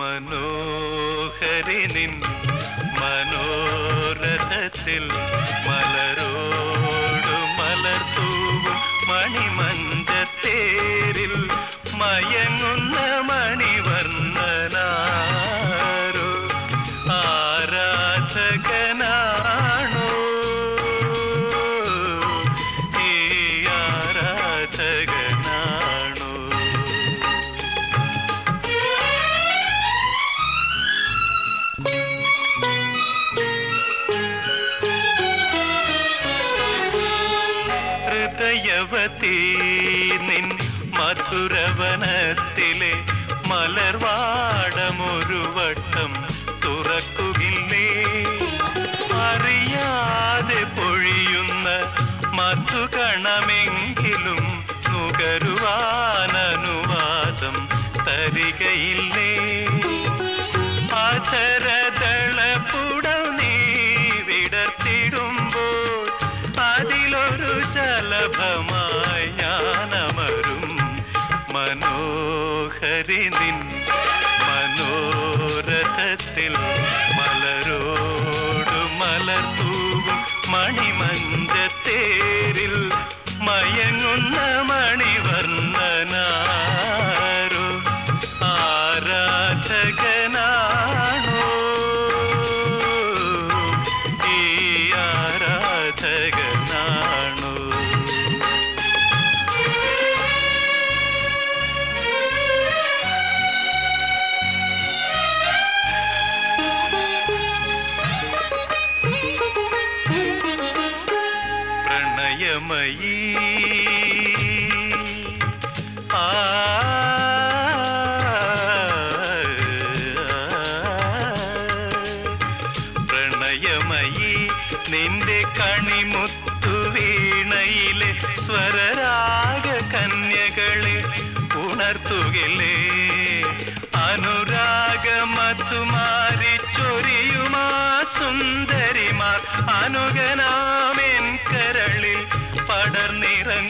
മനോഹരിനിൻ മനോരഥത്തിൽ മലരോടു മലർത്തൂവും മണിമഞ്ചത്തേരിൽ മയങ്ങുന്ന മണിവർണ്ണനാരോ ആരാധകനാണോ ഈ ആരാധകനാണോ? ഹൃദയവതീ നിൻ മധുരവനത്തിലെ മലർവാടമൊരു വട്ടം തുറക്കുകില്ലേ? അറിയാതെ പൊഴിയുന്ന മധുകണമെങ്കിലും നുകരുവാനനുവാദം തരികയില്ലേ? അധരദളപുടം നീ വിടർത്തിടുമ്പോൾ അതിലൊരു ശലഭമായി ഞാനമരും. മനോഹരിനിൻ മനോരഥത്തിൽ മലരോടു മലർത്തൂവും മണിമഞ്ചത്തേരിൽ മയങ്ങുന്ന മണിവർണ്ണനാരോ ആരാധകനാണോ ഈ ആരാധകനാണോ? പ്രണയമയീ പ്രണയമയീ നിന്റെ കണിമുത്തു വീണയിലെ സ്വരരാഗ കന്യകളെ ഉണർത്തുകില്ലേ? അനുരാഗമധുമാരി ചൊരിയുമാ സുന്ദരിമാർ അനുഗനാമെൻ കരളിൽ പടർന്നിറങ്ങും.